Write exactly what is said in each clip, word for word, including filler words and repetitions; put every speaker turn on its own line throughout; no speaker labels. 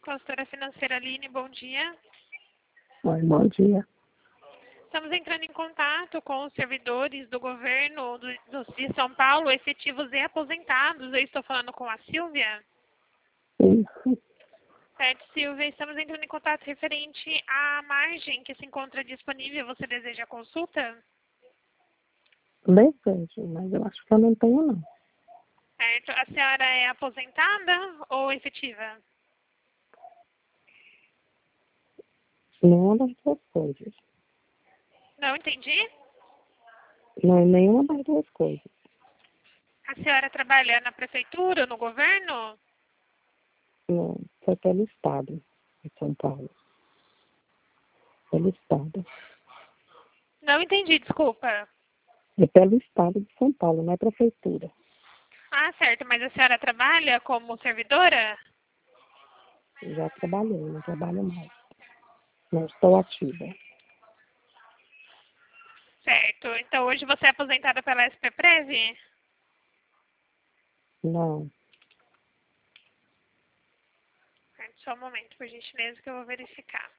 consultora financeira Aline, bom dia.
Oi, bom dia.
Estamos entrando em contato com os servidores do governo do, do, de São Paulo, efetivos e aposentados. Eu estou falando com a Silvia.
Isso.
Certo, Silvia, estamos entrando em contato referente à margem que se encontra disponível. Você deseja consulta?
Desejo, mas eu acho que eu não tenho, não.
Certo. A senhora é aposentada ou efetiva?
Nenhuma das duas coisas.
Não entendi.
Não é nenhuma das duas coisas.
A senhora trabalha na prefeitura, no governo?
Não, foi pelo Estado de São Paulo. Pelo Estado.
Não entendi, desculpa.
É pelo Estado de São Paulo, não é prefeitura.
Ah, certo. Mas a senhora trabalha como servidora?
Já trabalhei, não trabalho mais. Não estou ativa.
Certo. Então hoje você é aposentada pela S P Prev?
Não.
Certo, só um momento, por gentileza, que eu vou verificar.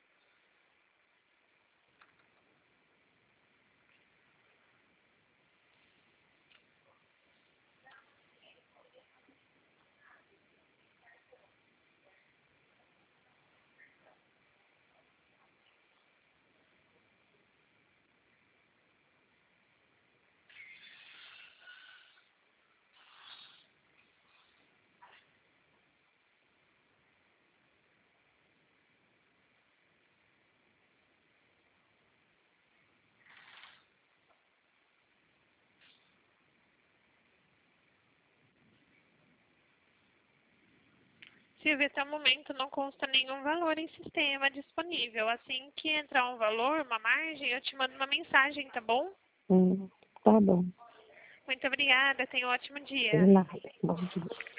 Silvia, até o momento não consta nenhum valor em sistema disponível. Assim que entrar um valor, uma margem, eu te mando uma mensagem, tá bom?
Hum, tá bom.
Muito obrigada, tenha um ótimo
De
dia.
nada. Bom dia.